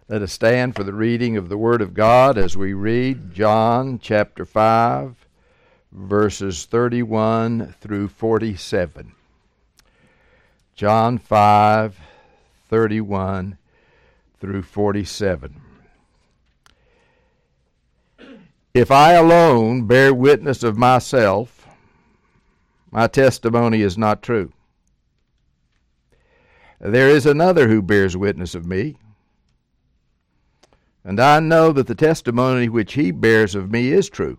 Let us stand for the reading of the Word of God as we read John chapter 5, verses 31 through 47. John 5, 31 through 47. If I alone bear witness of myself, my testimony is not true. There is another who bears witness of me, and I know that the testimony which he bears of me is true.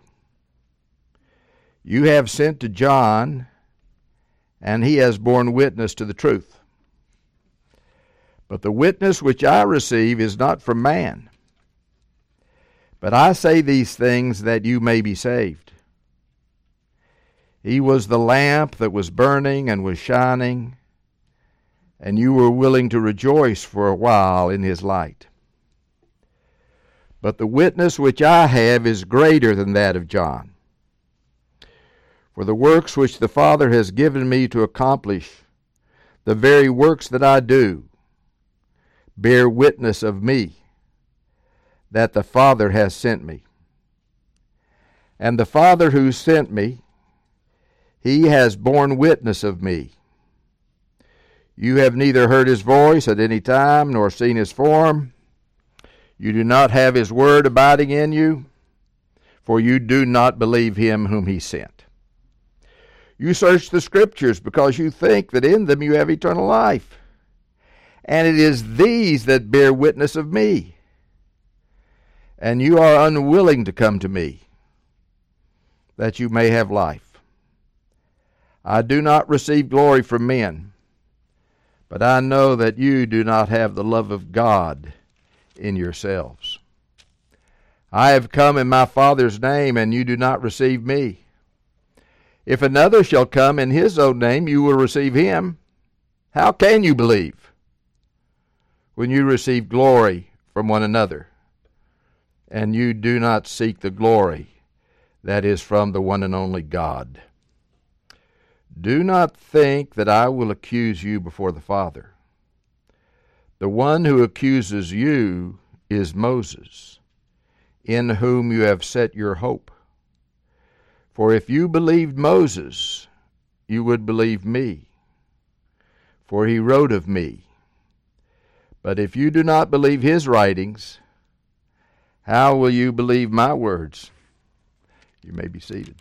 You have sent to John, and he has borne witness to the truth. But the witness which I receive is not from man. But I say these things that you may be saved. He was the lamp that was burning and was shining, and you were willing to rejoice for a while in his light. But the witness which I have is greater than that of John. For the works which the Father has given me to accomplish, the very works that I do, bear witness of me, that the Father has sent me. And the Father who sent me, he has borne witness of me. You have neither heard his voice at any time, nor seen his form. You do not have his word abiding in you, for you do not believe him whom he sent. You search the Scriptures because you think that in them you have eternal life. And it is these that bear witness of me. And you are unwilling to come to me, that you may have life. I do not receive glory from men, but I know that you do not have the love of God in yourselves. I have come in my Father's name, and you do not receive me. If another shall come in his own name, you will receive him. How can you believe when you receive glory from one another, and you do not seek the glory that is from the one and only God? Do not think that I will accuse you before the Father. The one who accuses you is Moses, in whom you have set your hope. For if you believed Moses, you would believe me, for he wrote of me. But if you do not believe his writings, how will you believe my words? You may be seated.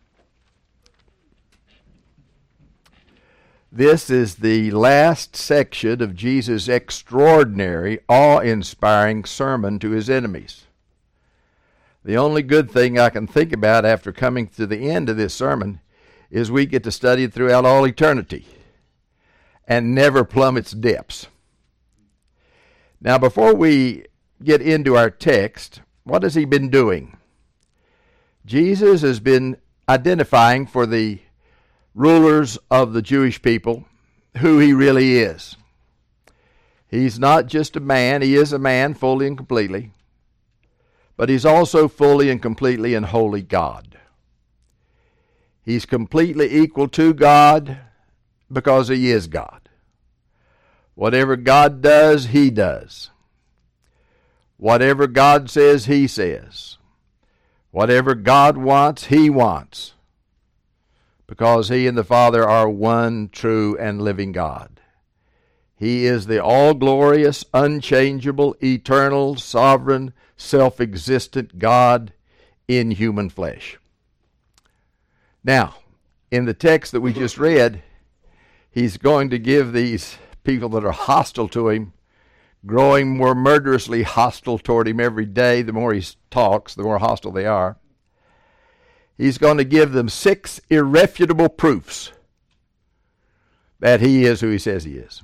This is the last section of Jesus' extraordinary, awe-inspiring sermon to his enemies. The only good thing I can think about after coming to the end of this sermon is we get to study it throughout all eternity and never plumb its depths. Now, before we get into our text, what has he been doing? Jesus has been identifying for the rulers of the Jewish people who he really is. He's not just a man. He is a man fully and completely, but he's also fully and completely and wholly God. He's completely equal to God because he is God. Whatever God does, he does. Whatever God says, he says. Whatever God wants, he wants, because he and the Father are one true and living God. He is the all-glorious, unchangeable, eternal, sovereign, self-existent God in human flesh. Now, in the text that we just read, he's going to give these people that are hostile to him, growing more murderously hostile toward him every day. The more he talks, the more hostile they are. He's going to give them 6 irrefutable proofs that he is who he says he is.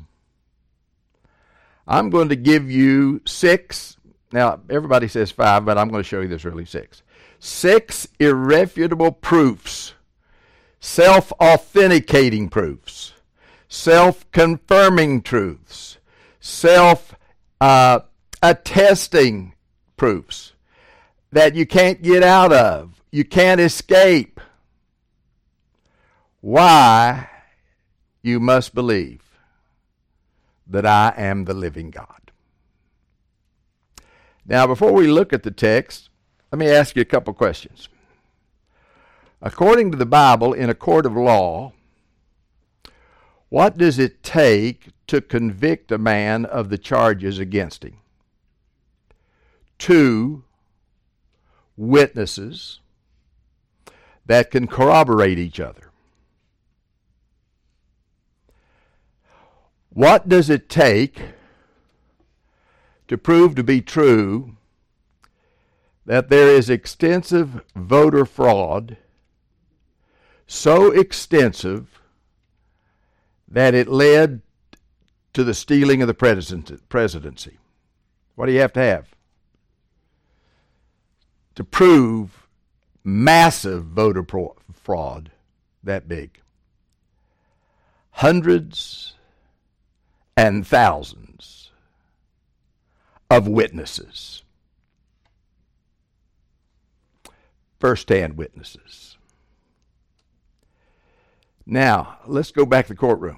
I'm going to give you 6. Now, everybody says 5, but I'm going to show you there's really 6. 6 irrefutable proofs, self-authenticating proofs, self-confirming truths, self-attesting proofs that you can't get out of. You can't escape. Why you must believe that I am the living God. Now, before we look at the text, let me ask you a couple questions. According to the Bible, in a court of law, what does it take to convict a man of the charges against him? 2 witnesses that can corroborate each other. What does it take to prove to be true that there is extensive voter fraud, so extensive that it led to the stealing of the presidency? What do you have to prove massive voter fraud that big? Hundreds and thousands of witnesses, first-hand witnesses. Now, let's go back to the courtroom.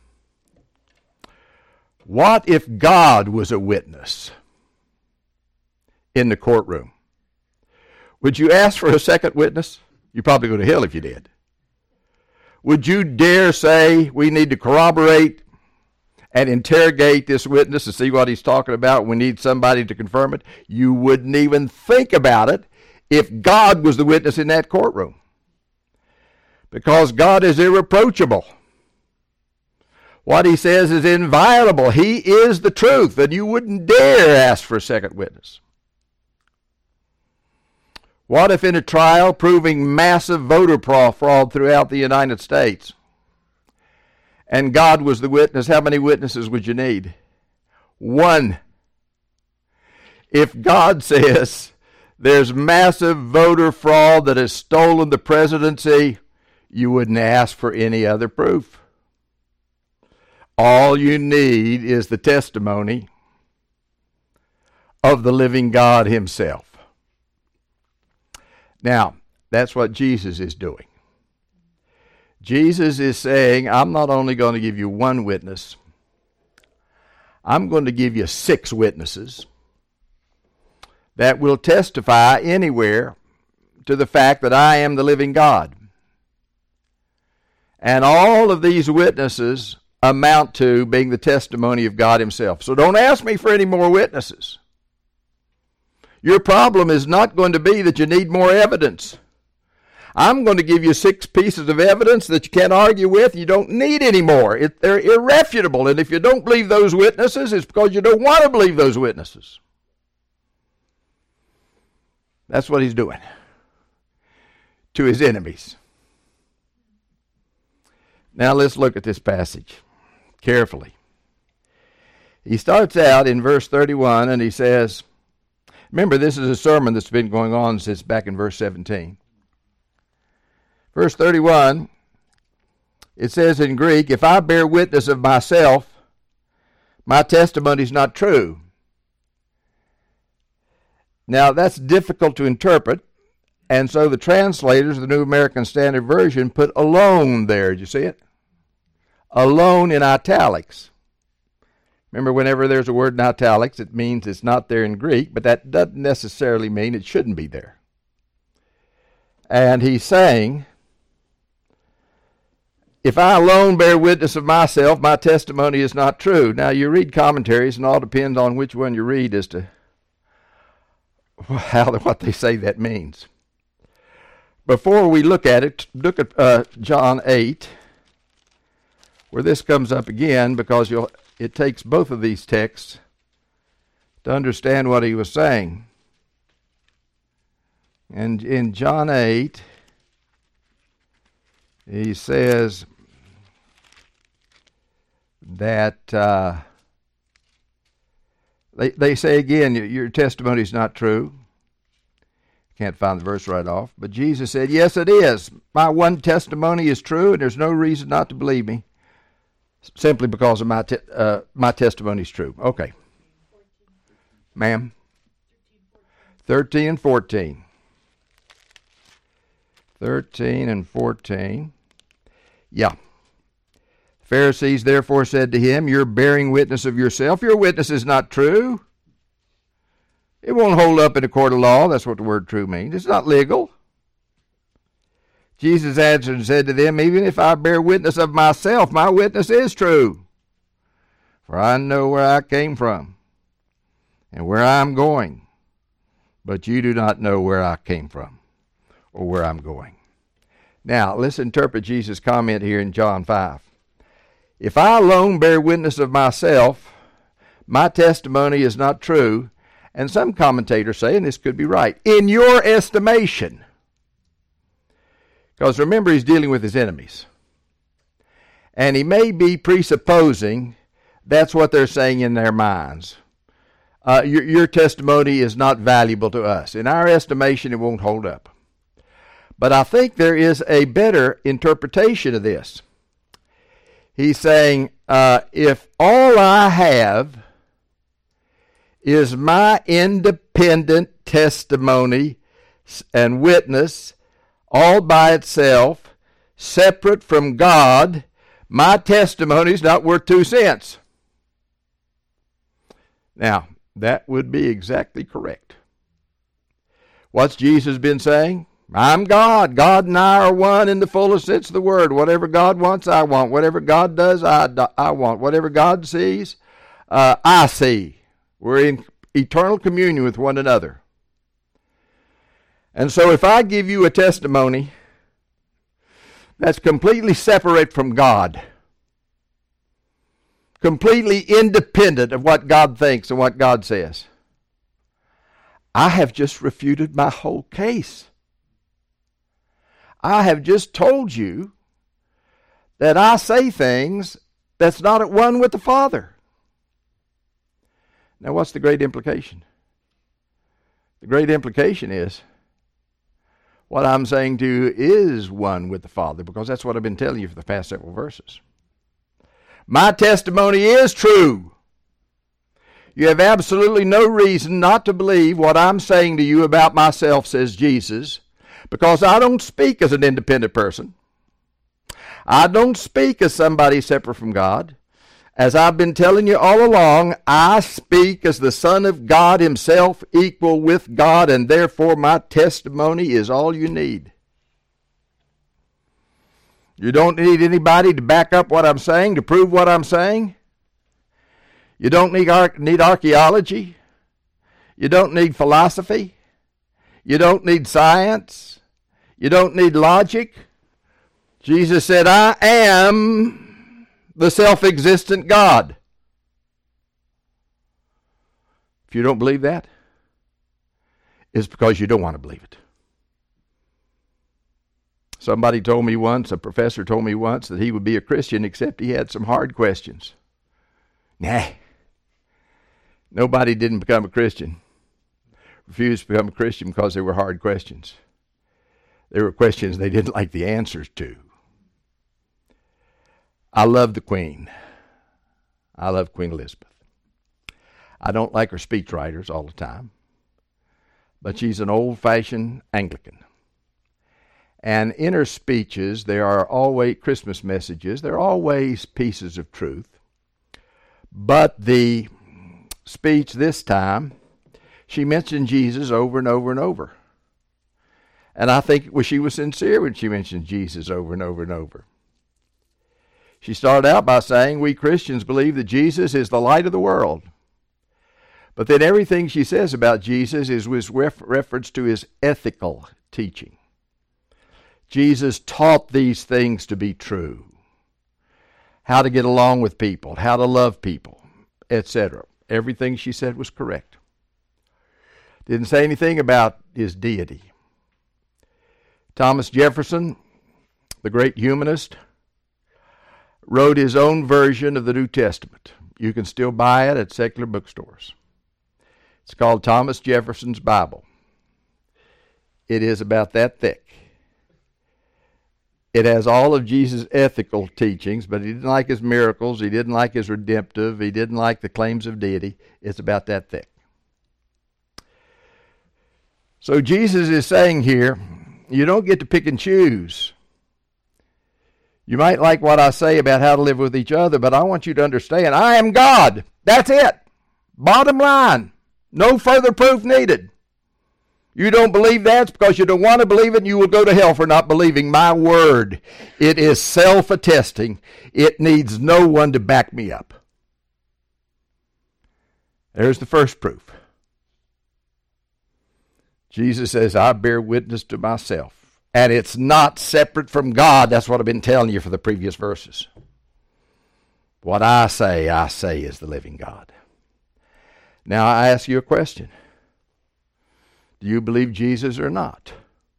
What if God was a witness in the courtroom? Would you ask for a second witness? You'd probably go to hell if you did. Would you dare say we need to corroborate and interrogate this witness to see what he's talking about? We need somebody to confirm it. You wouldn't even think about it if God was the witness in that courtroom, because God is irreproachable. What he says is inviolable. He is the truth, and you wouldn't dare ask for a second witness. What if in a trial proving massive voter fraud throughout the United States, and God was the witness? How many witnesses would you need? 1. If God says there's massive voter fraud that has stolen the presidency, you wouldn't ask for any other proof. All you need is the testimony of the living God himself. Now, that's what Jesus is doing. Jesus is saying, I'm not only going to give you 1 witness, I'm going to give you 6 witnesses that will testify anywhere to the fact that I am the living God. And all of these witnesses amount to being the testimony of God himself. So don't ask me for any more witnesses. Your problem is not going to be that you need more evidence. I'm going to give you 6 pieces of evidence that you can't argue with. You don't need any more. They're irrefutable. And if you don't believe those witnesses, it's because you don't want to believe those witnesses. That's what he's doing to his enemies. Now let's look at this passage carefully. He starts out in verse 31 and he says, remember, this is a sermon that's been going on since back in verse 17. Verse 31, it says in Greek, if I bear witness of myself, my testimony is not true. Now, that's difficult to interpret, and so the translators of the New American Standard Version put alone there. Did you see it? Alone in italics. Remember, whenever there's a word in italics, it means it's not there in Greek, but that doesn't necessarily mean it shouldn't be there. And he's saying, if I alone bear witness of myself, my testimony is not true. Now, you read commentaries, and all depends on which one you read as to what they say that means. Before we look at it, look at John 8, where this comes up again, because it takes both of these texts to understand what he was saying. And in John 8, he says that they say again, your testimony is not true. Can't find the verse right off. But Jesus said, yes, it is. My one testimony is true, and there's no reason not to believe me, simply because of my testimony is true. Okay. Ma'am? 13 and 14. 13 and 14. Yeah. Pharisees therefore said to him, you're bearing witness of yourself. Your witness is not true. It won't hold up in a court of law. That's what the word true means. It's not legal. Jesus answered and said to them, even if I bear witness of myself, my witness is true. For I know where I came from and where I am going. But you do not know where I came from or where I'm going. Now, let's interpret Jesus' comment here in John 5. If I alone bear witness of myself, my testimony is not true. And some commentators say, and this could be right, in your estimation. Because remember, he's dealing with his enemies. And he may be presupposing that's what they're saying in their minds. Your testimony is not valuable to us. In our estimation, it won't hold up. But I think there is a better interpretation of this. He's saying, if all I have is my independent testimony and witness all by itself, separate from God, my testimony is not worth 2 cents. Now, that would be exactly correct. What's Jesus been saying? I'm God. God and I are one in the fullest sense of the word. Whatever God wants, I want. Whatever God does, I want. Whatever God sees, I see. We're in eternal communion with one another. And so if I give you a testimony that's completely separate from God, completely independent of what God thinks and what God says, I have just refuted my whole case. I have just told you that I say things that's not at one with the Father. Now, what's the great implication? The great implication is what I'm saying to you is one with the Father, because that's what I've been telling you for the past several verses. My testimony is true. You have absolutely no reason not to believe what I'm saying to you about myself, says Jesus, because I don't speak as an independent person. I don't speak as somebody separate from God. As I've been telling you all along, I speak as the Son of God himself, equal with God, and therefore my testimony is all you need. You don't need anybody to back up what I'm saying, to prove what I'm saying. You don't need archaeology. You don't need philosophy. You don't need science. You don't need logic. Jesus said, I am the self-existent God. If you don't believe that, it's because you don't want to believe it. Somebody told me once, a professor told me once, that he would be a Christian except he had some hard questions. Nah. Nobody didn't become a Christian, refused to become a Christian because they were hard questions. They were questions they didn't like the answers to. I love the Queen. I love Queen Elizabeth. I don't like her speechwriters all the time, but she's an old-fashioned Anglican. And in her speeches, there are always Christmas messages. There are always pieces of truth. But the speech this time, she mentioned Jesus over and over and over. And I think she was sincere when she mentioned Jesus over and over and over. She started out by saying, we Christians believe that Jesus is the light of the world. But then everything she says about Jesus is with reference to his ethical teaching. Jesus taught these things to be true. How to get along with people, how to love people, etc. Everything she said was correct. Didn't say anything about his deity. Thomas Jefferson, the great humanist, wrote his own version of the New Testament. You can still buy it at secular bookstores. It's called Thomas Jefferson's Bible. It is about that thick. It has all of Jesus' ethical teachings, but he didn't like his miracles, he didn't like his redemptive, he didn't like the claims of deity. It's about that thick. So Jesus is saying here, you don't get to pick and choose. You might like what I say about how to live with each other, but I want you to understand, I am God. That's it. Bottom line. No further proof needed. You don't believe that because you don't want to believe it, and you will go to hell for not believing my word. It is self-attesting. It needs no one to back me up. There's the first proof. Jesus says, I bear witness to myself. And it's not separate from God. That's what I've been telling you for the previous verses. What I say is the living God. Now I ask you a question. Do you believe Jesus or not?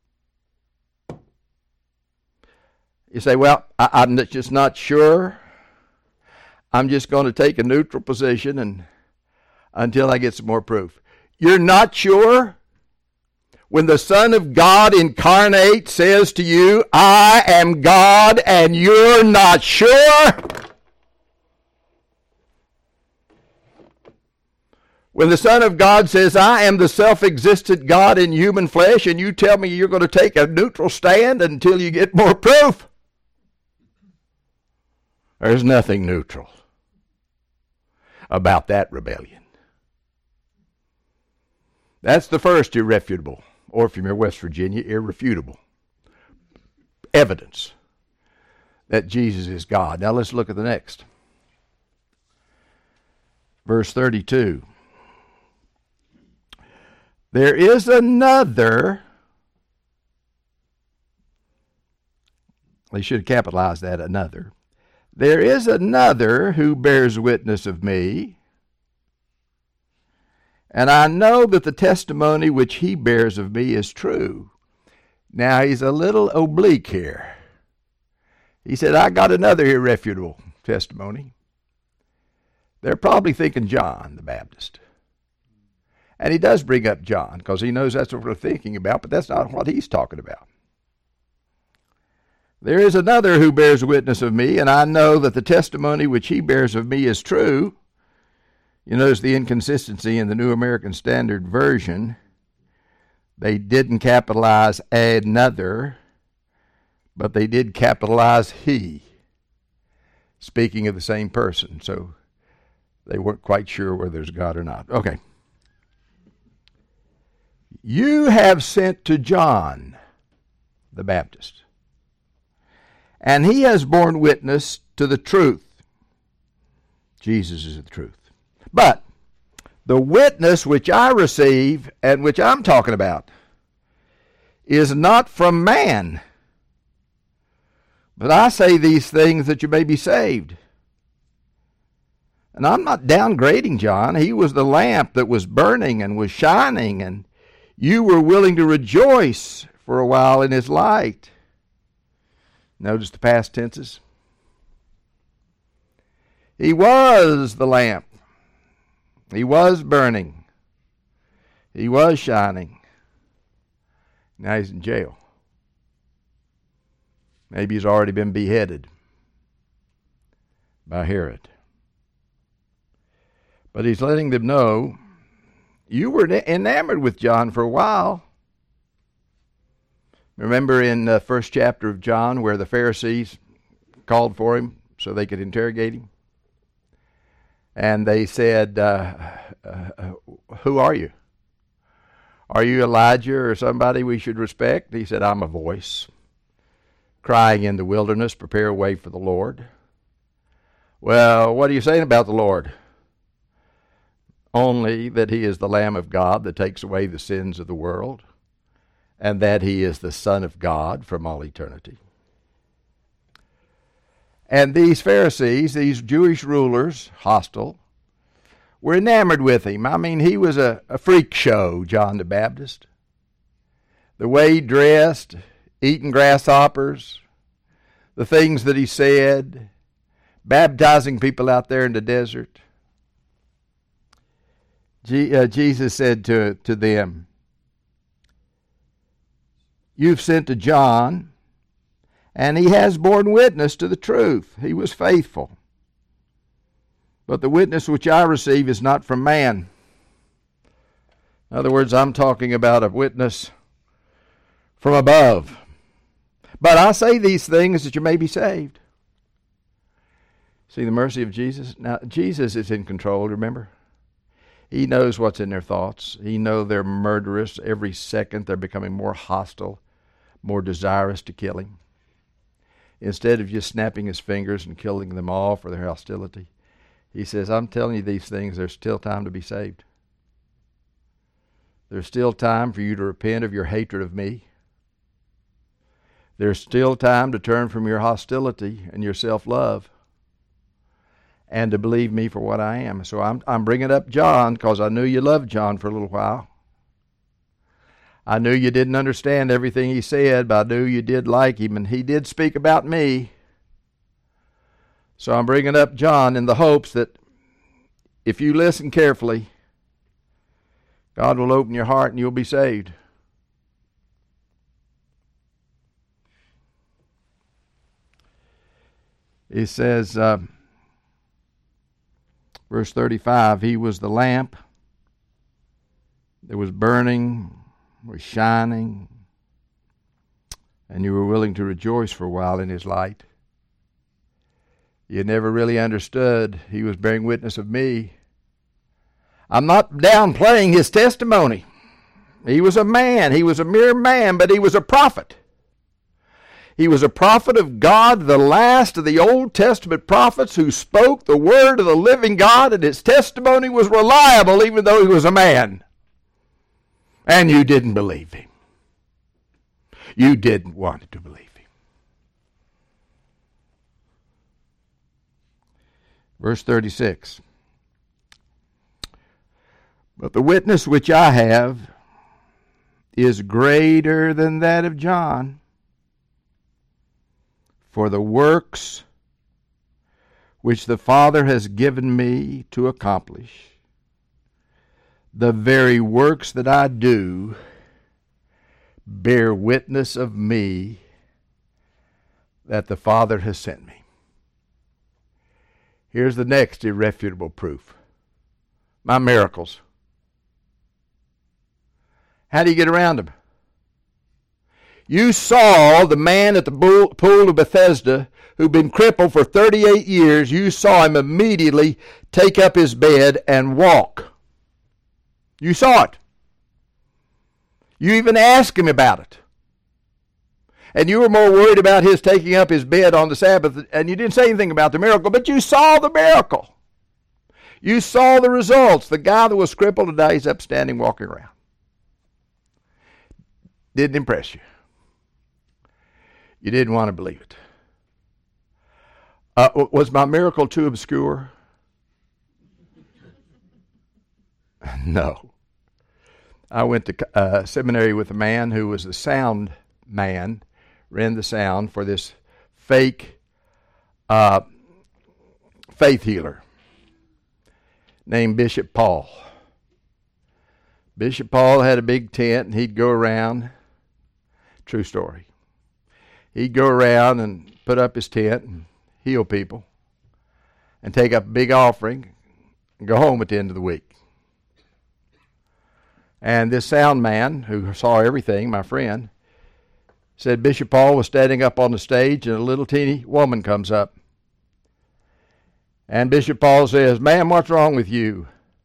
You say, well, I'm just not sure. I'm just going to take a neutral position until I get some more proof. You're not sure? When the Son of God incarnate says to you, I am God, and you're not sure? When the Son of God says, I am the self-existent God in human flesh, and you tell me you're going to take a neutral stand until you get more proof? There's nothing neutral about that rebellion. That's the first irrefutable, or if you're in West Virginia, irrefutable evidence that Jesus is God. Now let's look at the next. Verse 32. There is another, they should capitalize that, another. There is another who bears witness of me, and I know that the testimony which he bears of me is true. Now he's a little oblique here. He said, I got another irrefutable testimony. They're probably thinking John the Baptist. And he does bring up John because he knows that's what we're thinking about, but that's not what he's talking about. There is another who bears witness of me, and I know that the testimony which he bears of me is true. You notice the inconsistency in the New American Standard Version. They didn't capitalize another, but they did capitalize he, speaking of the same person. So they weren't quite sure whether there's God or not. Okay. You have sent to John the Baptist, and he has borne witness to the truth. Jesus is the truth. But the witness which I receive and which I'm talking about is not from man. But I say these things that you may be saved. And I'm not downgrading John. He was the lamp that was burning and was shining, and you were willing to rejoice for a while in his light. Notice the past tenses. He was the lamp. He was burning. He was shining. Now he's in jail. Maybe he's already been beheaded by Herod. But he's letting them know, you were enamored with John for a while. Remember in the first chapter of John where the Pharisees called for him so they could interrogate him? And they said, who are you? Are you Elijah or somebody we should respect? He said, I'm a voice crying in the wilderness, prepare a way for the Lord. Well, what are you saying about the Lord? Only that he is the Lamb of God that takes away the sins of the world, and that he is the Son of God from all eternity. And these Pharisees, these Jewish rulers, hostile, were enamored with him. I mean, he was a freak show, John the Baptist. The way he dressed, eating grasshoppers, the things that he said, baptizing people out there in the desert. Jesus said to them, you've sent to John, and he has borne witness to the truth. He was faithful. But the witness which I receive is not from man. In other words, I'm talking about a witness from above. But I say these things that you may be saved. See the mercy of Jesus? Now, Jesus is in control, remember? He knows what's in their thoughts. He knows they're murderous. Every second they're becoming more hostile, more desirous to kill him. Instead of just snapping his fingers and killing them all for their hostility, he says, I'm telling you these things, there's still time to be saved. There's still time for you to repent of your hatred of me. There's still time to turn from your hostility and your self-love and to believe me for what I am. So I'm bringing up John because I knew you loved John for a little while. I knew you didn't understand everything he said, but I knew you did like him, and he did speak about me. So I'm bringing up John in the hopes that if you listen carefully, God will open your heart and you'll be saved. He says, verse 35, he was the lamp that was burning, was shining, and you were willing to rejoice for a while in his light. You never really understood he was bearing witness of me. I'm not downplaying his testimony. He was a man. He was a mere man, but he was a prophet. He was a prophet of God, the last of the Old Testament prophets who spoke the word of the living God, and his testimony was reliable even though he was a man. And you didn't believe him. You didn't want to believe him. Verse 36. But the witness which I have is greater than that of John. For the works which the Father has given me to accomplish, the very works that I do, bear witness of me that the Father has sent me. Here's the next irrefutable proof. My miracles. How do you get around them? You saw the man at the pool of Bethesda who'd been crippled for 38 years. You saw him immediately take up his bed and walk. You saw it. You even asked him about it. And you were more worried about his taking up his bed on the Sabbath, and you didn't say anything about the miracle, but you saw the miracle. You saw the results. The guy that was crippled today is up standing, walking around. Didn't impress you. You didn't want to believe it. Was my miracle too obscure? No. I went to seminary with a man who was the sound man, ran the sound for this fake faith healer named Bishop Paul. Bishop Paul had a big tent, and he'd go around. True story. He'd go around and put up his tent and heal people and take up a big offering and go home at the end of the week. And this sound man, who saw everything, my friend, said Bishop Paul was standing up on the stage and a little teeny woman comes up. And Bishop Paul says, "Ma'am, what's wrong with you?"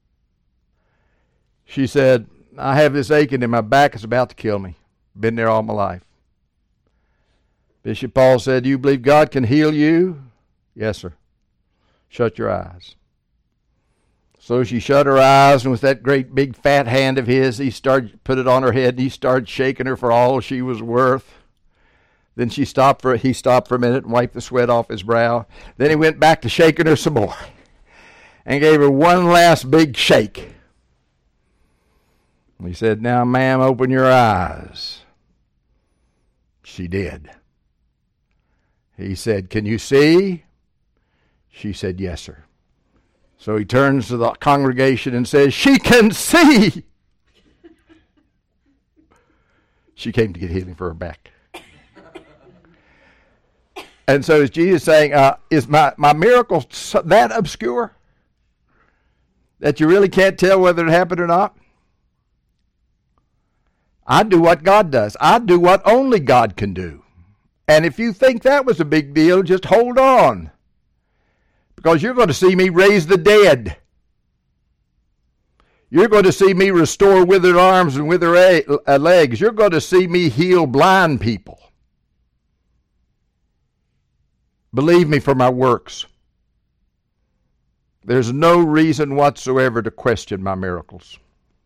She said, "I have this aching in my back. It's about to kill me. Been there all my life." Bishop Paul said, "Do you believe God can heal you?" "Yes, sir." "Shut your eyes." So she shut her eyes, and with that great big fat hand of his, he put it on her head, and he started shaking her for all she was worth. Then he stopped for a minute and wiped the sweat off his brow. Then he went back to shaking her some more and gave her one last big shake. He said, "Now, ma'am, open your eyes." She did. He said, "Can you see?" She said, "Yes, sir." So he turns to the congregation and says, "She can see." She came to get healing for her back. And so is Jesus saying, is my miracle that obscure that you really can't tell whether it happened or not? I do what God does. I do what only God can do. And if you think that was a big deal, just hold on. Because you're going to see me raise the dead. You're going to see me restore withered arms and withered legs. You're going to see me heal blind people. Believe me for my works. There's no reason whatsoever to question my miracles.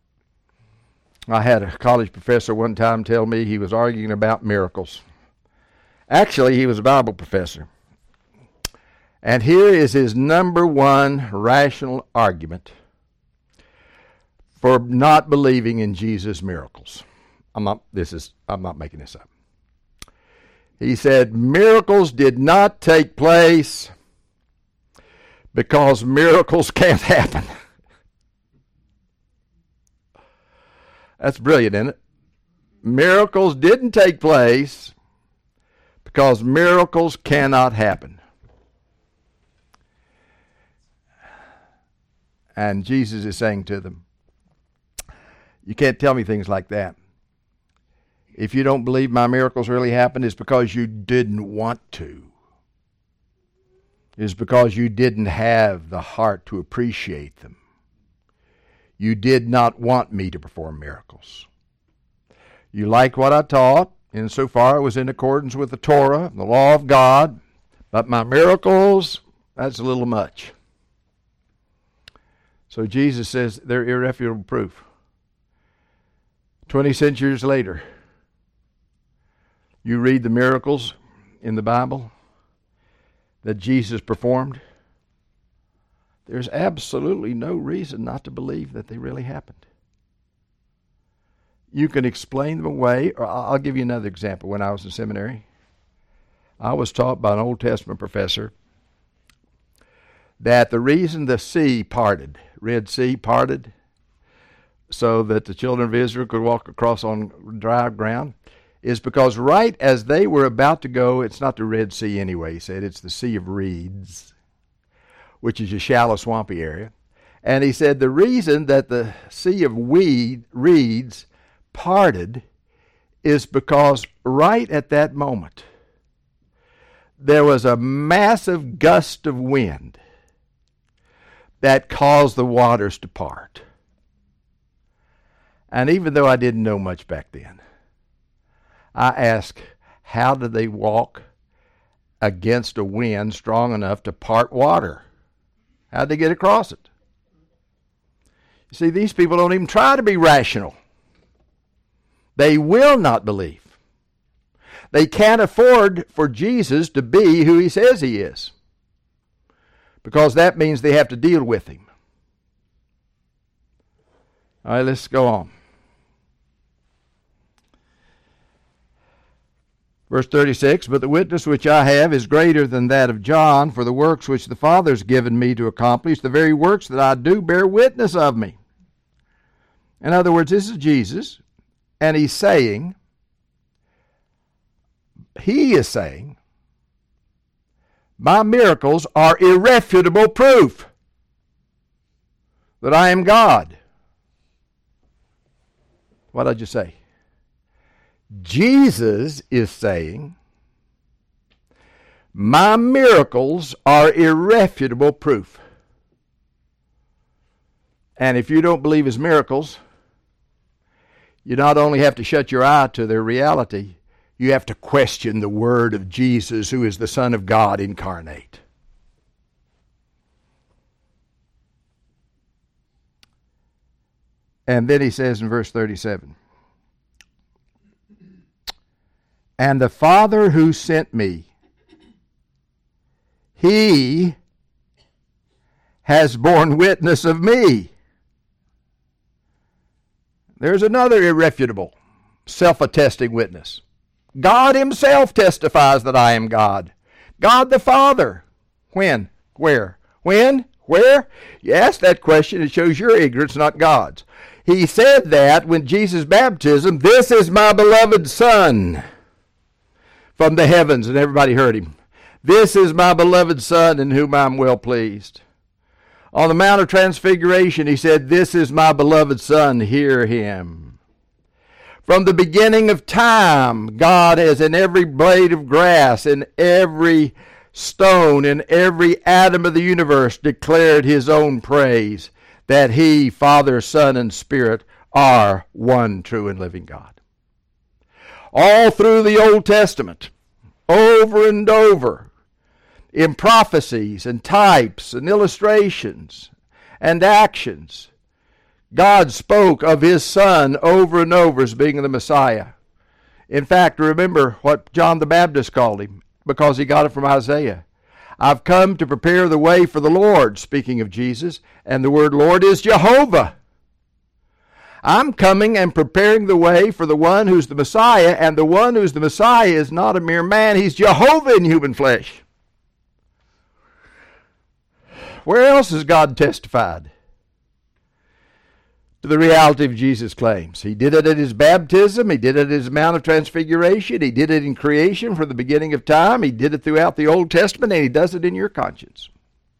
I had a college professor one time tell me he was arguing about miracles. Actually, he was a Bible professor. And here is his number one rational argument for not believing in Jesus' miracles. I'm not making this up. He said, miracles did not take place because miracles can't happen. That's brilliant, isn't it? Miracles didn't take place because miracles cannot happen. And Jesus is saying to them, you can't tell me things like that. If you don't believe my miracles really happened, it's because you didn't want to. It's because you didn't have the heart to appreciate them. You did not want me to perform miracles. You liked what I taught, insofar it was in accordance with the Torah, the law of God, but my miracles, that's a little much. So Jesus says they're irrefutable proof. 20 centuries later, you read the miracles in the Bible that Jesus performed. There's absolutely no reason not to believe that they really happened. You can explain them away, or I'll give you another example. When I was in seminary, I was taught by an Old Testament professor that the reason the sea parted, Red Sea parted, so that the children of Israel could walk across on dry ground, is because right as they were about to go, it's not the Red Sea anyway, he said, it's the Sea of Reeds, which is a shallow, swampy area. And he said the reason that the Sea of Reeds parted is because right at that moment, there was a massive gust of wind that caused the waters to part. And even though I didn't know much back then, I asked, how did they walk against a wind strong enough to part water? How'd they get across it? You see, these people don't even try to be rational. They will not believe. They can't afford for Jesus to be who he says he is, because that means they have to deal with him. All right, let's go on. Verse 36, but the witness which I have is greater than that of John, for the works which the Father has given me to accomplish, the very works that I do bear witness of me. In other words, this is Jesus, and he is saying, my miracles are irrefutable proof that I am God. What did I just say? Jesus is saying, my miracles are irrefutable proof. And if you don't believe his miracles, you not only have to shut your eye to their reality, you have to question the word of Jesus, who is the Son of God incarnate. And then he says in verse 37, and the Father who sent me, he has borne witness of me. There's another irrefutable, self-attesting witness. God himself testifies that I am God. God the Father. When? Where? When? Where? You ask that question, it shows your ignorance, not God's. He said that when Jesus' baptism, this is my beloved Son, from the heavens, and everybody heard him. This is my beloved Son in whom I am well pleased. On the Mount of Transfiguration, he said, this is my beloved Son, hear him. From the beginning of time, God has in every blade of grass, in every stone, in every atom of the universe declared his own praise. that He, Father, Son, and Spirit, are one true and living God. All through the Old Testament, over and over, in prophecies and types and illustrations and actions, God spoke of His Son over and over as being the Messiah. In fact, remember what John the Baptist called Him, because he got it from Isaiah. I've come to prepare the way for the Lord, speaking of Jesus, and the word Lord is Jehovah. I'm coming and preparing the way for the one who's the Messiah, and the one who's the Messiah is not a mere man. He's Jehovah in human flesh. Where else has God testified to the reality of Jesus' claims? He did it at His baptism. He did it at His Mount of Transfiguration. He did it in creation from the beginning of time. He did it throughout the Old Testament, and He does it in your conscience.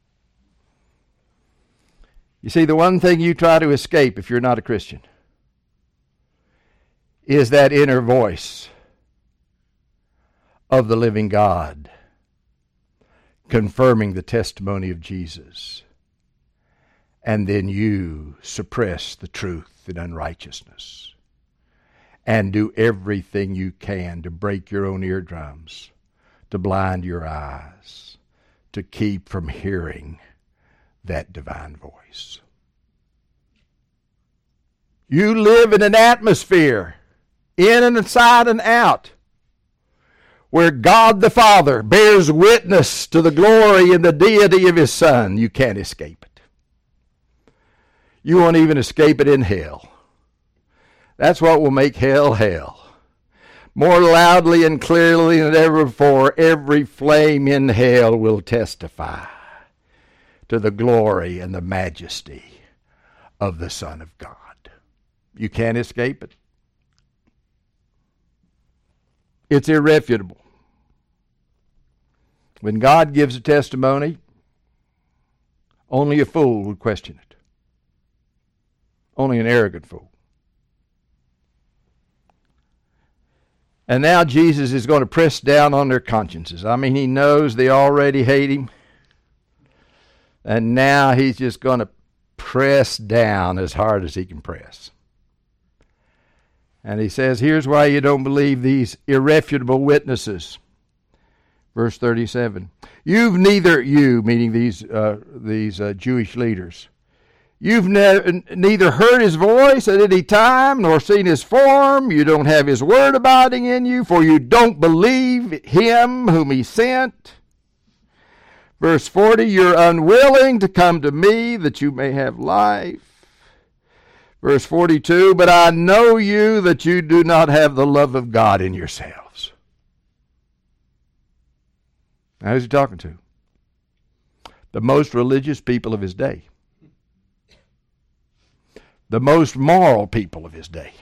You see, the one thing you try to escape if you're not a Christian is that inner voice of the living God confirming the testimony of Jesus. And then you suppress the truth in unrighteousness and do everything you can to break your own eardrums, to blind your eyes, to keep from hearing that divine voice. You live in an atmosphere, in and inside and out, where God the Father bears witness to the glory and the deity of His Son. You can't escape it. You won't even escape it in hell. That's what will make hell hell. More loudly and clearly than ever before, every flame in hell will testify to the glory and the majesty of the Son of God. You can't escape it. It's irrefutable. When God gives a testimony, only a fool would question it. Only an arrogant fool. And now Jesus is going to press down on their consciences. I mean, He knows they already hate Him. And now He's just going to press down as hard as He can press. And He says, here's why you don't believe these irrefutable witnesses. Verse 37. You've neither, you, meaning these Jewish leaders, you've neither heard His voice at any time, nor seen His form. You don't have His word abiding in you, for you don't believe Him whom He sent. Verse 40, you're unwilling to come to me that you may have life. Verse 42, but I know you that you do not have the love of God in yourselves. Now, who's He talking to? The most religious people of His day. The most moral people of His day.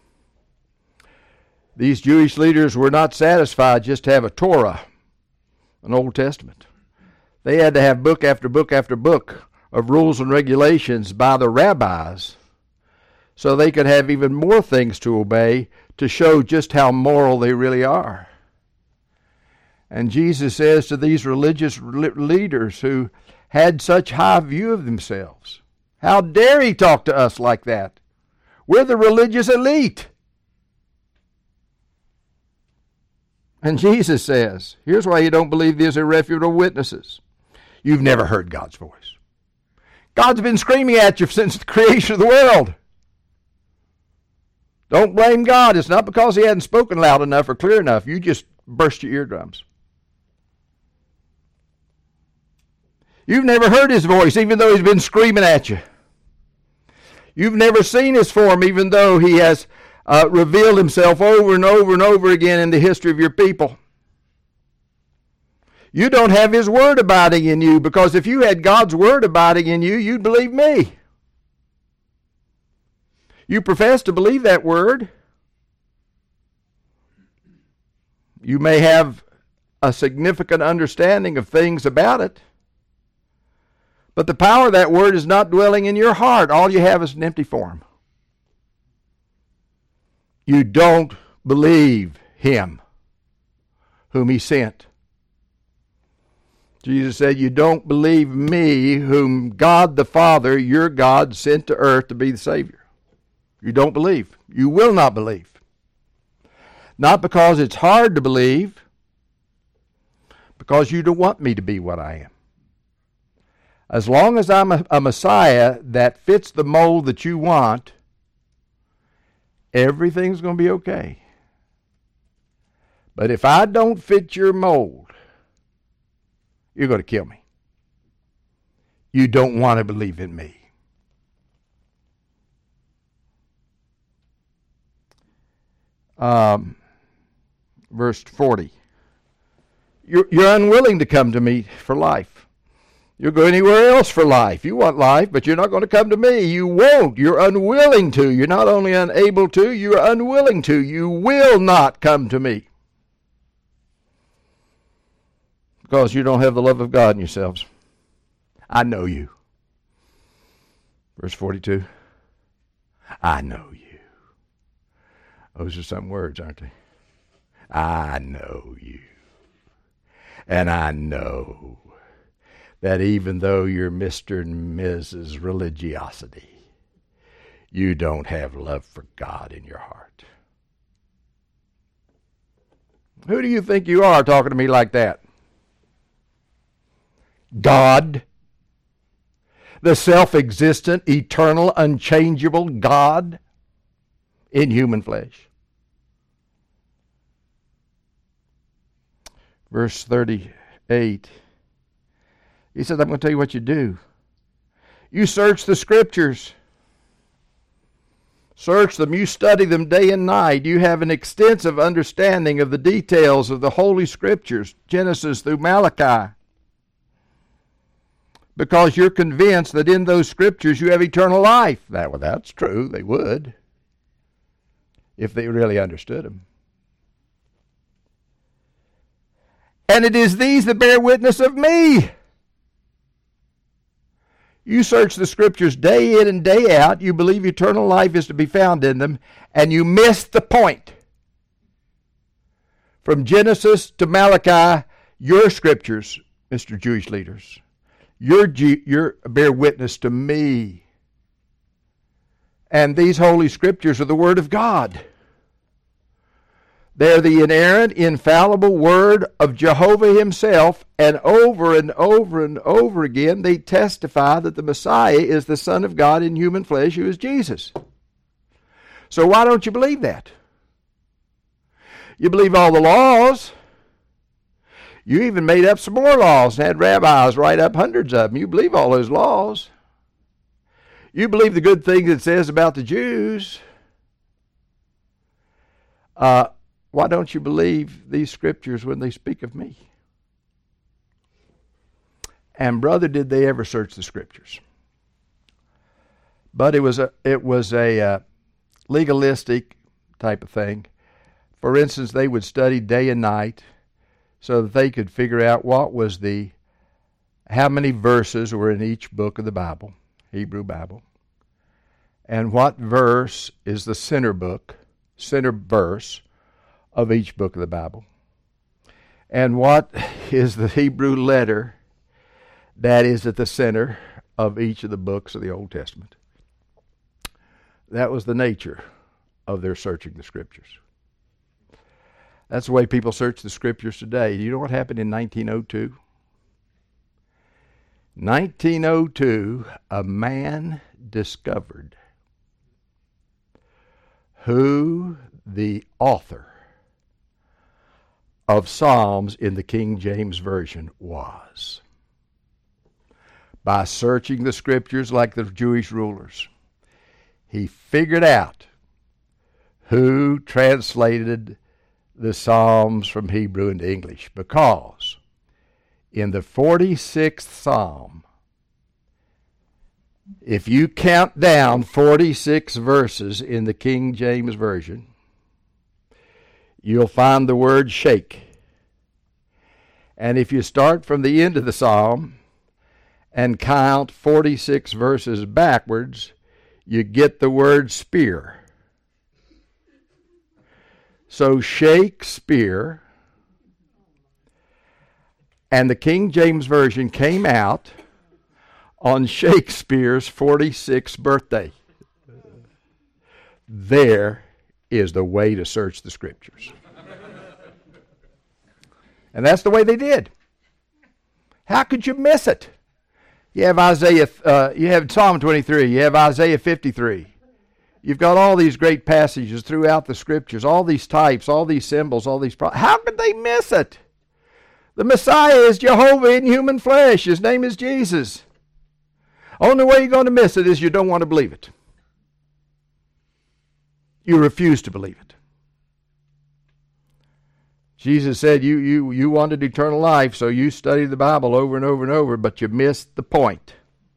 These Jewish leaders were not satisfied just to have a Torah, an Old Testament. They had to have book after book after book of rules and regulations by the rabbis so they could have even more things to obey to show just how moral they really are. And Jesus says to these religious leaders who had such high view of themselves, how dare He talk to us like that? We're the religious elite. And Jesus says, here's why you don't believe these irrefutable witnesses. You've never heard God's voice. God's been screaming at you since the creation of the world. Don't blame God. It's not because He hadn't spoken loud enough or clear enough. You just burst your eardrums. You've never heard His voice, even though He's been screaming at you. You've never seen His form, even though He has revealed Himself over and over and over again in the history of your people. You don't have His word abiding in you, because if you had God's word abiding in you, you'd believe me. You profess to believe that word. You may have a significant understanding of things about it, but the power of that word is not dwelling in your heart. All you have is an empty form. You don't believe Him whom He sent. Jesus said, you don't believe me, whom God the Father, your God, sent to earth to be the Savior. You don't believe. You will not believe. Not because it's hard to believe, because you don't want me to be what I am. As long as I'm a Messiah that fits the mold that you want, everything's going to be okay. But if I don't fit your mold, you're going to kill me. You don't want to believe in me. Verse 40. You're unwilling to come to me for life. You'll go anywhere else for life. You want life, but you're not going to come to me. You won't. You're unwilling to. You're not only unable to, you're unwilling to. You will not come to me. Because you don't have the love of God in yourselves. I know you. Verse 42. I know you. Those are some words, aren't they? I know you. And I know that even though you're Mr. and Mrs. Religiosity, you don't have love for God in your heart. Who do you think you are talking to me like that? God, the self-existent, eternal, unchangeable God in human flesh. Verse 38, he says, I'm going to tell you what you do. You search the Scriptures. Search them. You study them day and night. You have an extensive understanding of the details of the Holy Scriptures, Genesis through Malachi. Because you're convinced that in those Scriptures you have eternal life. That's true. They would, if they really understood them. And it is these that bear witness of me. You search the Scriptures day in and day out. You believe eternal life is to be found in them, and you miss the point. From Genesis to Malachi, your Scriptures, Mr. Jewish leaders, you bear witness to me. And these Holy Scriptures are the Word of God. They're the inerrant, infallible Word of Jehovah Himself, and over and over again they testify that the Messiah is the Son of God in human flesh, who is Jesus. So why don't you believe that? You believe all the laws. You even made up some more laws and had rabbis write up hundreds of them. You believe all those laws. You believe the good things it says about the Jews. Why don't you believe these Scriptures when they speak of me? And brother, did they ever search the Scriptures? But it was a legalistic type of thing. For instance, they would study day and night so that they could figure out how many verses were in each book of the Bible, Hebrew Bible, and what verse is the center verse of each book of the Bible, and what is the Hebrew letter that is at the center of each of the books of the Old Testament. That was the nature of their searching the Scriptures. That's the way people search the Scriptures today. You know what happened in 1902? 1902, a man discovered who the author of Psalms in the King James Version was. By searching the Scriptures like the Jewish rulers, he figured out who translated the Psalms from Hebrew into English, because in the 46th Psalm, if you count down 46 verses in the King James Version, you'll find the word shake. And if you start from the end of the Psalm and count 46 verses backwards, you get the word spear. So Shakespeare And the King James Version came out on Shakespeare's 46th birthday. There is the way to search the Scriptures. And that's the way they did. How could you miss it? You have you have Psalm 23, you have Isaiah 53. You've got all these great passages throughout the Scriptures, all these types, all these symbols, all these... How could they miss it? The Messiah is Jehovah in human flesh. His name is Jesus. Only way you're going to miss it is you don't want to believe it. You refuse to believe it. Jesus said you wanted eternal life, so you studied the Bible over and over and over, but you missed the point.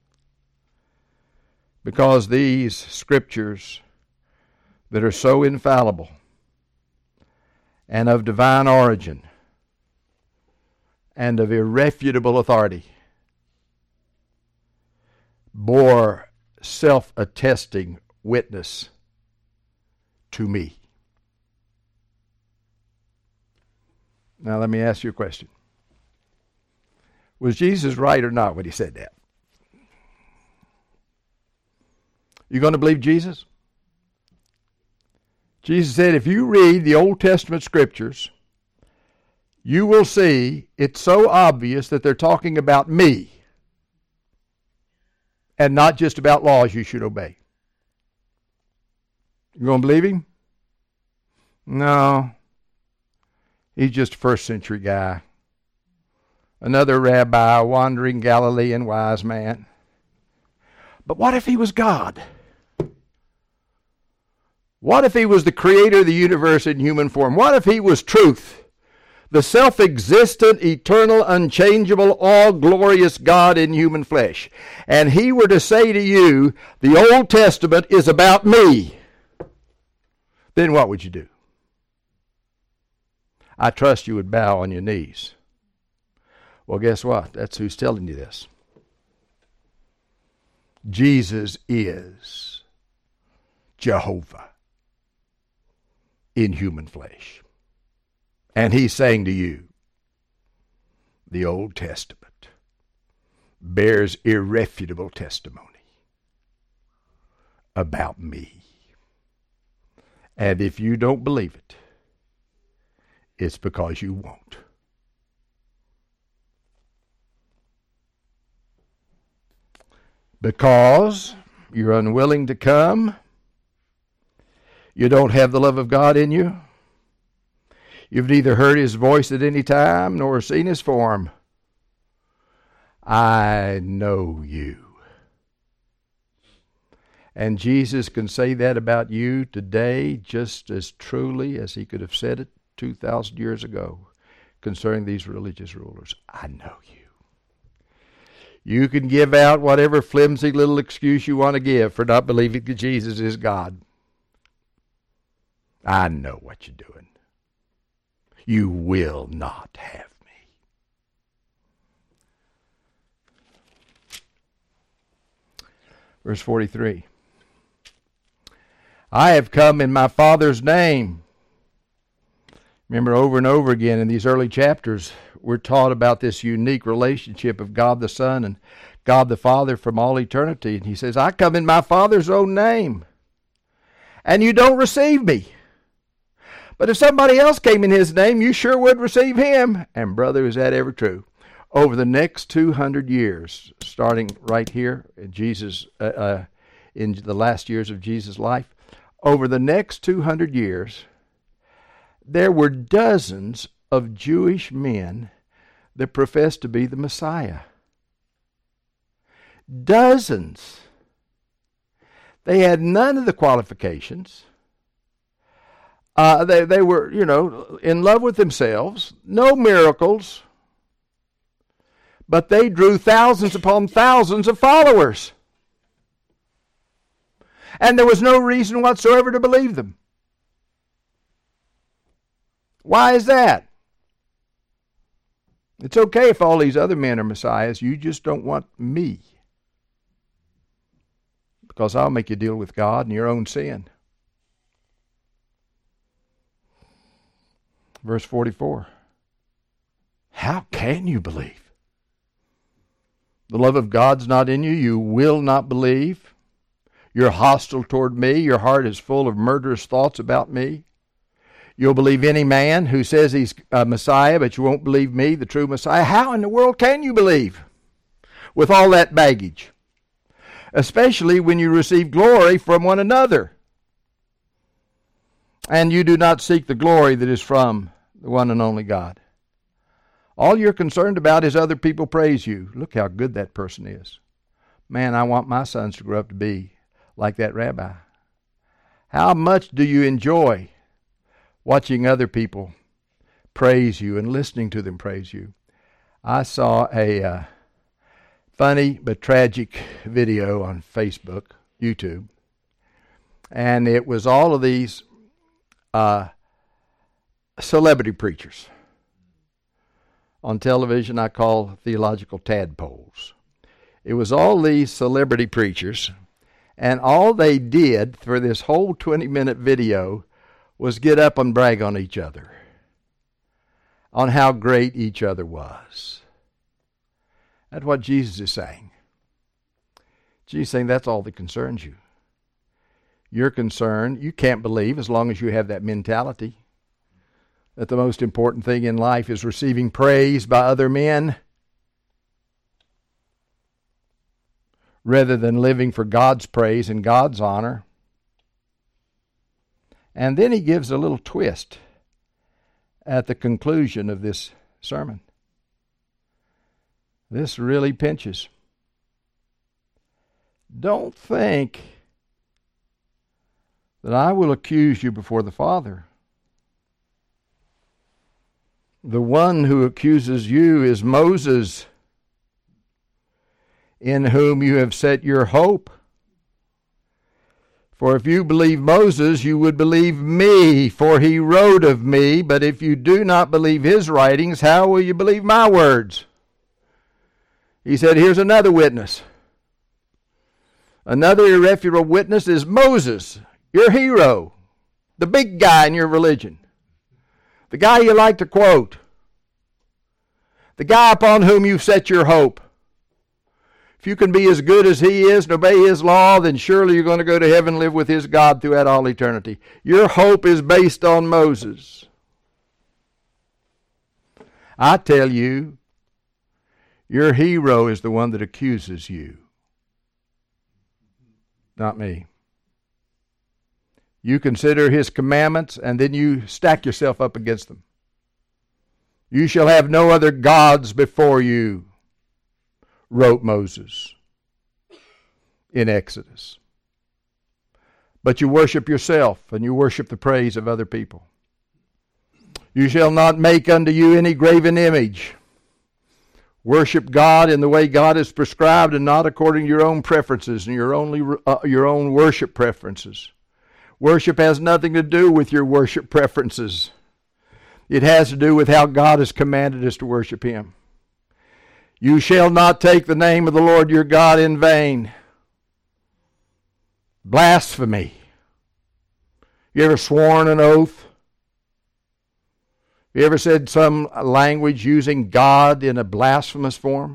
Because these Scriptures that are so infallible and of divine origin and of irrefutable authority bore self-attesting witness to me. Now let me ask you a question. Was Jesus right or not when he said that? You going to believe Jesus? Jesus said, if you read the Old Testament Scriptures, you will see it's so obvious that they're talking about me and not just about laws you should obey. You going to believe him? No. He's just a first century guy. Another rabbi, a wandering Galilean wise man. But what if he was God? What if he was the creator of the universe in human form? What if he was truth? The self-existent, eternal, unchangeable, all-glorious God in human flesh. And he were to say to you, the Old Testament is about me. Then what would you do? I trust you would bow on your knees. Well, guess what? That's who's telling you this. Jesus is Jehovah in human flesh. And he's saying to you, the Old Testament bears irrefutable testimony about me. And if you don't believe it, it's because you won't. Because you're unwilling to come. You don't have the love of God in you. You've neither heard his voice at any time nor seen his form. I know you. And Jesus can say that about you today just as truly as he could have said it 2,000 years ago concerning these religious rulers. I know you. You can give out whatever flimsy little excuse you want to give for not believing that Jesus is God. I know what you're doing. You will not have me. Verse 43. I have come in my Father's name. Remember, over and over again in these early chapters, we're taught about this unique relationship of God the Son and God the Father from all eternity. And he says, I come in my Father's own name, and you don't receive me. But if somebody else came in his name, you sure would receive him. And brother, is that ever true? Over the next 200 years, starting right here in Jesus, in the last years of Jesus' life, over the next 200 years, there were dozens of Jewish men that professed to be the Messiah. Dozens. They had none of the qualifications. They were, in love with themselves. No miracles. But they drew thousands upon thousands of followers. And there was no reason whatsoever to believe them. Why is that? It's okay if all these other men are messiahs. You just don't want me. Because I'll make you deal with God and your own sin. Verse 44. How can you believe? The love of God's not in you. You will not believe. You're hostile toward me. Your heart is full of murderous thoughts about me. You'll believe any man who says he's a Messiah, but you won't believe me, the true Messiah. How in the world can you believe with all that baggage? Especially when you receive glory from one another, and you do not seek the glory that is from the one and only God. All you're concerned about is other people praise you. Look how good that person is. Man, I want my sons to grow up to be like that rabbi. How much do you enjoy watching other people praise you and listening to them praise you? I saw a funny but tragic video on Facebook, YouTube, and it was all of these celebrity preachers on television I call theological tadpoles. It was all these celebrity preachers, and all they did for this whole 20-minute video was get up and brag on each other, on how great each other was. That's what Jesus is saying. Jesus is saying that's all that concerns you. You're concerned, you can't believe as long as you have that mentality that the most important thing in life is receiving praise by other men rather than living for God's praise and God's honor. And then he gives a little twist at the conclusion of this sermon. This really pinches. Don't think that I will accuse you before the Father. The one who accuses you is Moses, in whom you have set your hope. For if you believe Moses, you would believe me, for he wrote of me. But if you do not believe his writings, how will you believe my words? He said, here's another witness. Another irrefutable witness is Moses, your hero, the big guy in your religion, the guy you like to quote, the guy upon whom you set your hope. If you can be as good as he is and obey his law, then surely you're going to go to heaven and live with his God throughout all eternity. Your hope is based on Moses. I tell you, your hero is the one that accuses you, not me. You consider his commandments, and then you stack yourself up against them. You shall have no other gods before you, wrote Moses in Exodus. But you worship yourself, and you worship the praise of other people. You shall not make unto you any graven image. Worship God in the way God has prescribed, and not according to your own preferences and your own worship preferences. Worship has nothing to do with your worship preferences. It has to do with how God has commanded us to worship him. You shall not take the name of the Lord your God in vain. Blasphemy. You ever sworn an oath? You ever said some language using God in a blasphemous form?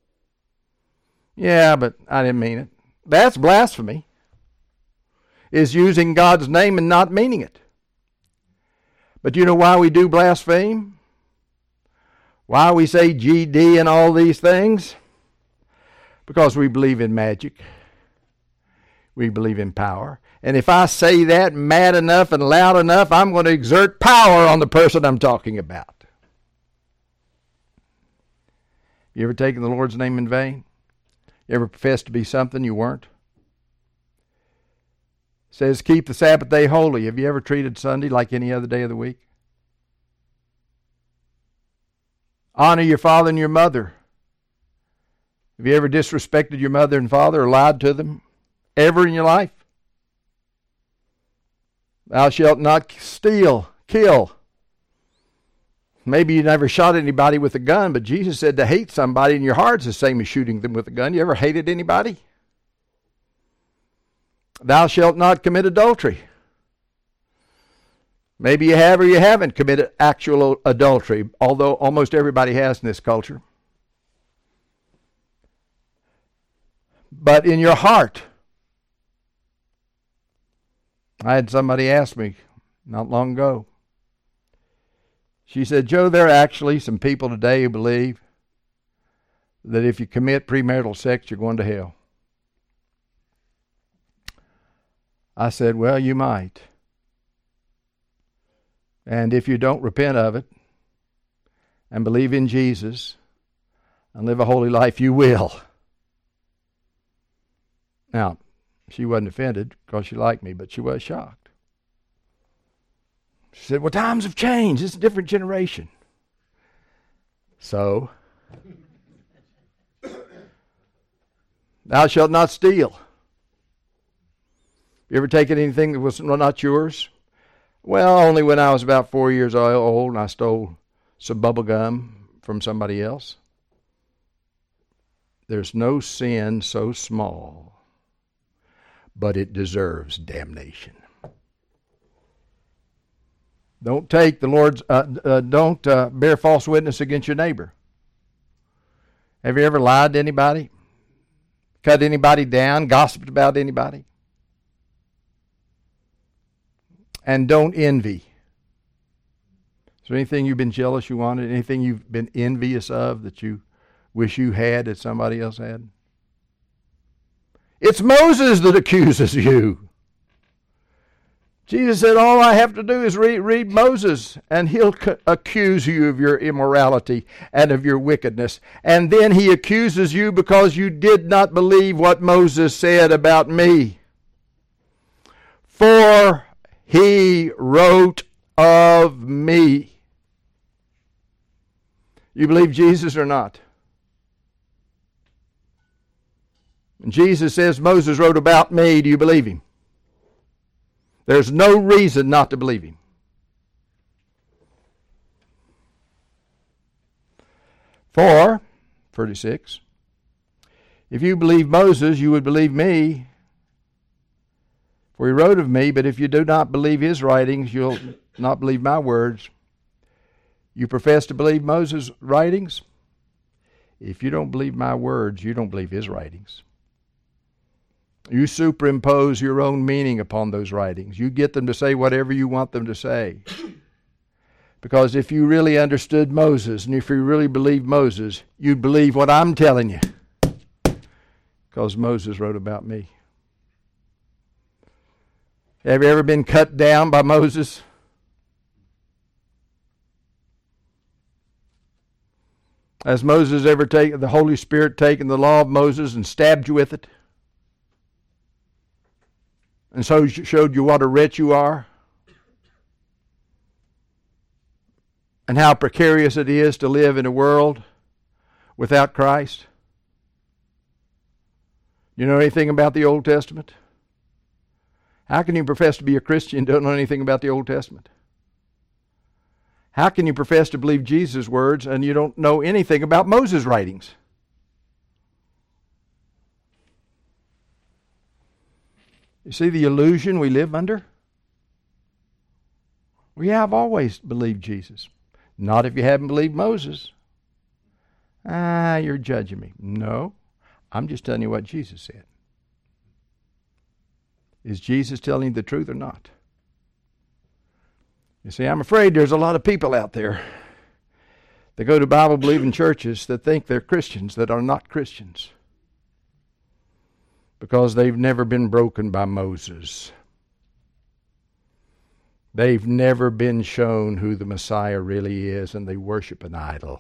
Yeah, but I didn't mean it. That's blasphemy. Is using God's name and not meaning it. But you know why we do blaspheme? Why we say GD and all these things? Because we believe in magic. We believe in power. And if I say that mad enough and loud enough, I'm going to exert power on the person I'm talking about. You ever taken the Lord's name in vain? You ever professed to be something you weren't? It says keep the Sabbath day holy. Have you ever treated Sunday like any other day of the week? Honor your father and your mother. Have you ever disrespected your mother and father or lied to them? Ever in your life? Thou shalt not steal, kill. Maybe you never shot anybody with a gun, but Jesus said to hate somebody in your heart is the same as shooting them with a gun. You ever hated anybody? Thou shalt not commit adultery. Maybe you have or you haven't committed actual adultery, although almost everybody has in this culture. But in your heart, I had somebody ask me not long ago. She said, Joe, there are actually some people today who believe that if you commit premarital sex, you're going to hell. I said, well, you might. And if you don't repent of it and believe in Jesus and live a holy life, you will. Now, she wasn't offended because she liked me, but she was shocked. She said, well, times have changed. It's a different generation. So, thou shalt not steal. You ever taken anything that was not yours? Well, only when I was about 4 years old and I stole some bubble gum from somebody else. There's no sin so small, but it deserves damnation. Don't take the Lord's. Don't bear false witness against your neighbor. Have you ever lied to anybody? Cut anybody down? Gossiped about anybody? And don't envy. Is there anything you've been jealous you wanted? Anything you've been envious of that you wish you had that somebody else had? It's Moses that accuses you. Jesus said, all I have to do is read Moses, and he'll accuse you of your immorality and of your wickedness. And then he accuses you because you did not believe what Moses said about me. For he wrote of me. You believe Jesus or not? And Jesus says, Moses wrote about me. Do you believe him? There's no reason not to believe him. For, 36, if you believe Moses, you would believe me, for he wrote of me, but if you do not believe his writings, you'll not believe my words. You profess to believe Moses' writings? If you don't believe my words, you don't believe his writings. You superimpose your own meaning upon those writings. You get them to say whatever you want them to say. Because if you really understood Moses, and if you really believed Moses, you'd believe what I'm telling you. Because Moses wrote about me. Have you ever been cut down by Moses? Has Moses ever taken, the Holy Spirit taken the law of Moses and stabbed you with it? And so showed you what a wretch you are? And how precarious it is to live in a world without Christ? You know anything about the Old Testament? How can you profess to be a Christian and don't know anything about the Old Testament? How can you profess to believe Jesus' words and you don't know anything about Moses' writings? You see the illusion we live under? Well, yeah, I've always believed Jesus. Not if you haven't believed Moses. You're judging me. No, I'm just telling you what Jesus said. Is Jesus telling you the truth or not? You see, I'm afraid there's a lot of people out there that go to Bible-believing churches that think they're Christians that are not Christians because they've never been broken by Moses. They've never been shown who the Messiah really is, and they worship an idol.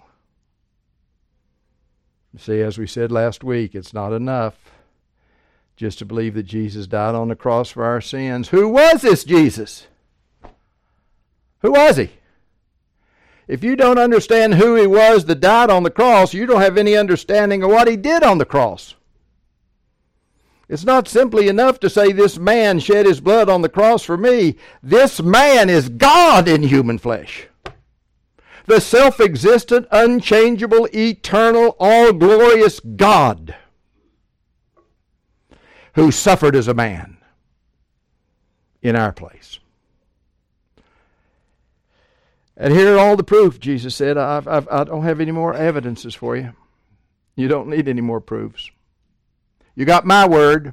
You see, as we said last week, it's not enough just to believe that Jesus died on the cross for our sins. Who was this Jesus? Who was he? If you don't understand who he was that died on the cross, you don't have any understanding of what he did on the cross. It's not simply enough to say this man shed his blood on the cross for me. This man is God in human flesh. The self-existent, unchangeable, eternal, all-glorious God who suffered as a man in our place. And here are all the proof, Jesus said. I don't have any more evidences for you. You don't need any more proofs. You got my word.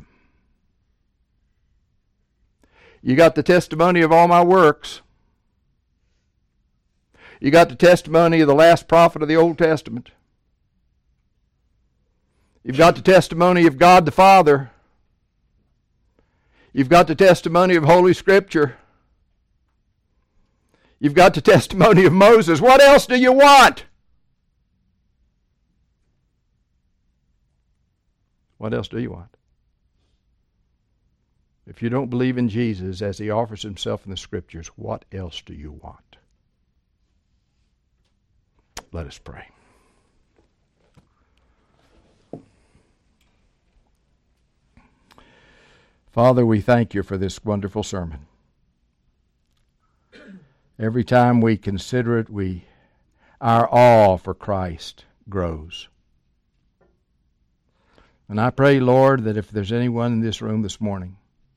You got the testimony of all my works. You got the testimony of the last prophet of the Old Testament. You've got the testimony of God the Father. You've got the testimony of Holy Scripture. You've got the testimony of Moses. What else do you want? What else do you want? If you don't believe in Jesus as He offers Himself in the Scriptures, what else do you want? Let us pray. Father, we thank You for this wonderful sermon. Every time we consider it, our awe for Christ grows. And I pray, Lord, that if there's anyone in this room this morning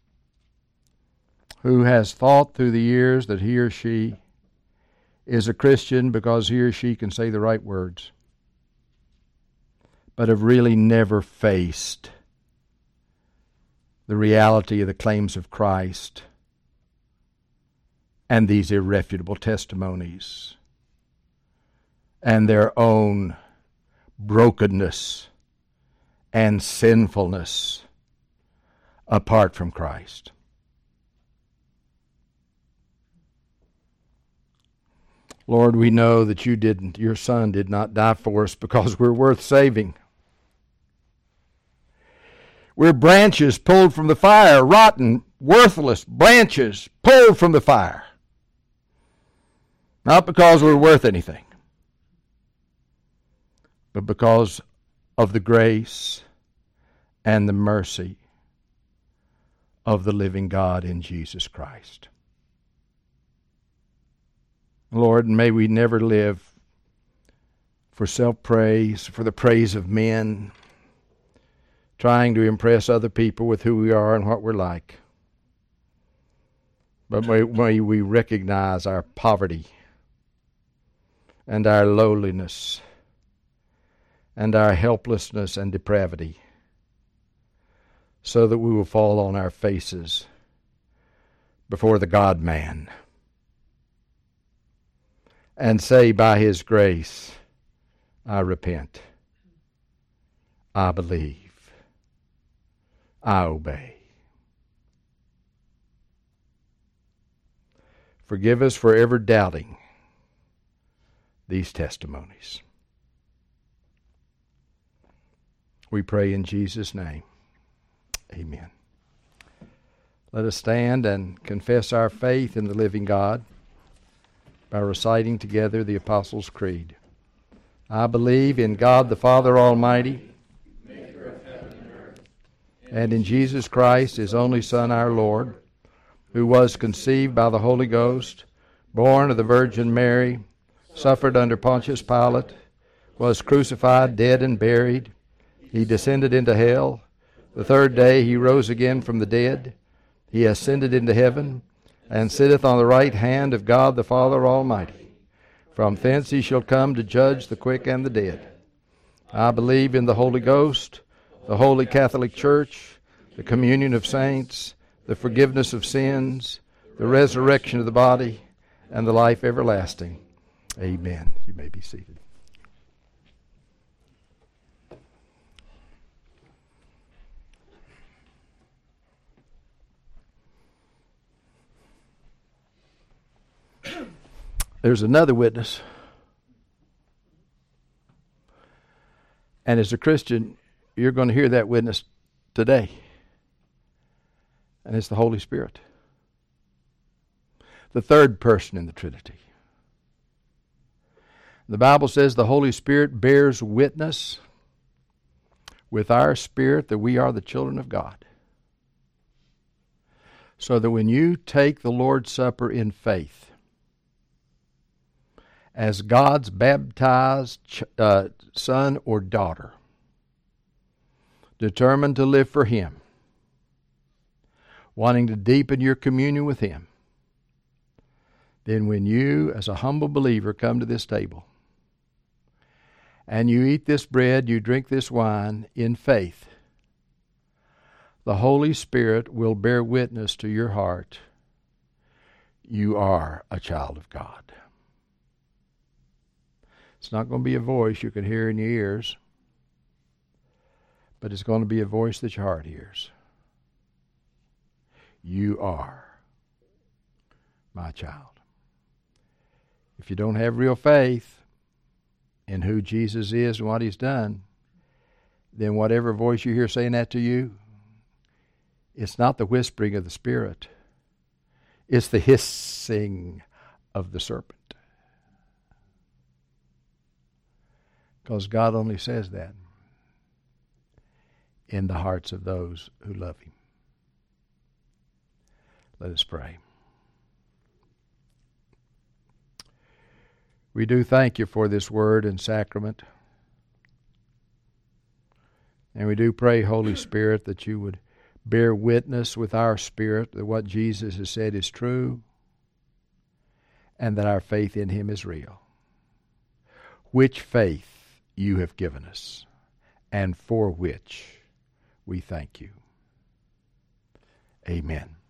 who has thought through the years that he or she is a Christian because he or she can say the right words, but have really never faced the reality of the claims of Christ and these irrefutable testimonies and their own brokenness and sinfulness apart from Christ. Lord, we know that Your Son did not die for us because we're worth saving. We're branches pulled from the fire, rotten, worthless branches pulled from the fire. Not because we're worth anything, but because of the grace and the mercy of the living God in Jesus Christ. Lord, may we never live for self-praise, for the praise of men, trying to impress other people with who we are and what we're like. But may we recognize our poverty and our lowliness and our helplessness and depravity, so that we will fall on our faces before the God-man and say, by His grace, I repent, I believe, I obey. Forgive us for ever doubting these testimonies. We pray in Jesus' name. Amen. Let us stand and confess our faith in the living God by reciting together the Apostles' Creed. I believe in God the Father Almighty, maker of heaven and earth, and in Jesus Christ, His only Son, our Lord, who was conceived by the Holy Ghost, born of the Virgin Mary, suffered under Pontius Pilate, was crucified, dead, and buried. He descended into hell. The third day He rose again from the dead. He ascended into heaven, and sitteth on the right hand of God the Father Almighty. From thence He shall come to judge the quick and the dead. I believe in the Holy Ghost, the Holy Catholic Church, the communion of saints, the forgiveness of sins, the resurrection of the body, and the life everlasting. Amen. You may be seated. There's another witness. And as a Christian, you're going to hear that witness today. And it's the Holy Spirit. The third person in the Trinity. The Bible says the Holy Spirit bears witness with our spirit that we are the children of God. So that when you take the Lord's Supper in faith, as God's baptized son or daughter, determined to live for Him, wanting to deepen your communion with Him, then when you, as a humble believer, come to this table and you eat this bread, you drink this wine in faith, the Holy Spirit will bear witness to your heart. You are a child of God. It's not going to be a voice you can hear in your ears, but it's going to be a voice that your heart hears. You are my child. If you don't have real faith in who Jesus is and what He's done, then whatever voice you hear saying that to you, it's not the whispering of the Spirit. It's the hissing of the serpent. Because God only says that in the hearts of those who love Him. Let us pray. We do thank You for this word and sacrament. And we do pray, Holy Spirit, that You would bear witness with our spirit that what Jesus has said is true and that our faith in Him is real. Which faith You have given us and for which we thank You. Amen.